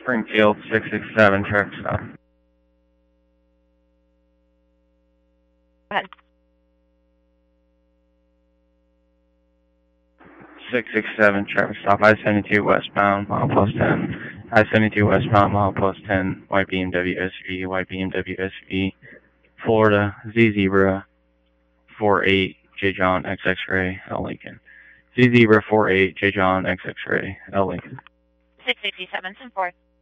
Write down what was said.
Springfield 667 traffic stop. Go ahead. 667 traffic stop. I-72 westbound, milepost 10. I-72 westbound, milepost 10. White BMW SUV, white BMW SUV. Florida, Z Zebra 48 J John XX Ray L Lincoln. Z Zebra 48 J John XX Ray L Lincoln. 667, 10-4.